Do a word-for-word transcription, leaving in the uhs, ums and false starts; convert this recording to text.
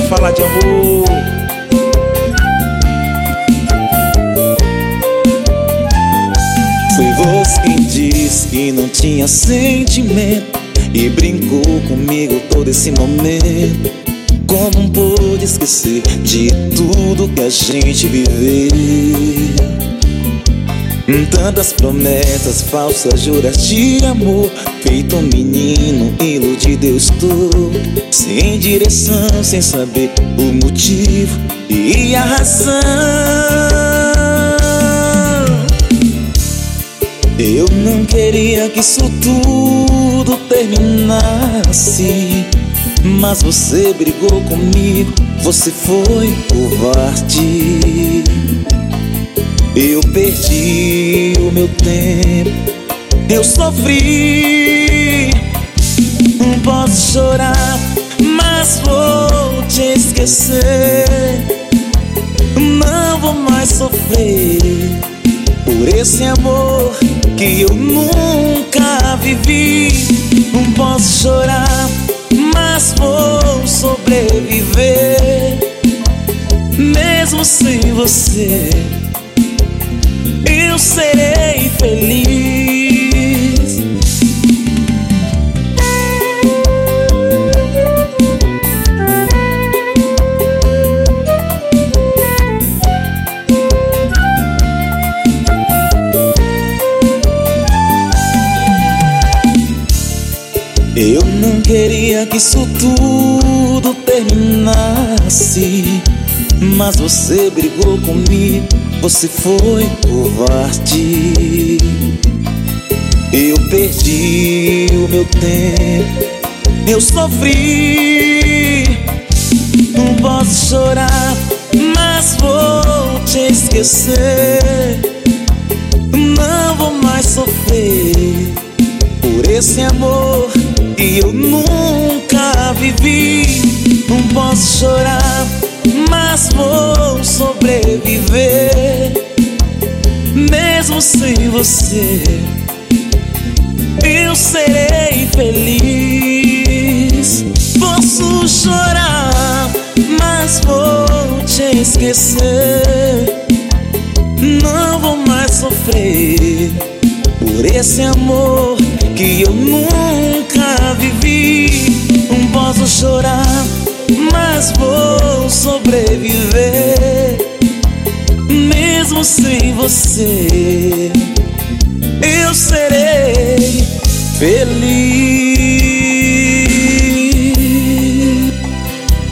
falar de amor. Foi você quem disse que não tinha sentimento e brincou comigo todo esse momento. Como pude esquecer de tudo que a gente viveu? Tantas promessas falsas, juras de amor, feito um menino, iludido eu estou. Sem direção, sem saber o motivo e a razão. Eu não queria que isso tudo terminasse, mas você brigou comigo, você foi covarde. Eu perdi o meu tempo, eu sofri. Não posso chorar, mas vou te esquecer. Não vou mais sofrer por esse amor que eu nunca vivi. Não posso chorar, mas vou sobreviver. Mesmo sem você, eu serei feliz. Eu não queria que isso tudo terminasse, mas você brigou comigo, você foi covarde. Eu perdi o meu tempo, eu sofri. Não posso chorar, mas vou te esquecer. Não vou mais sofrer por esse amor que eu nunca vivi. Não posso chorar, mas vou sobreviver. Mesmo sem você, eu serei feliz. Posso chorar, mas vou te esquecer. Não vou mais sofrer por esse amor que eu nunca vivi. Não posso chorar, mas vou sobreviver. Mesmo sem você, eu serei feliz.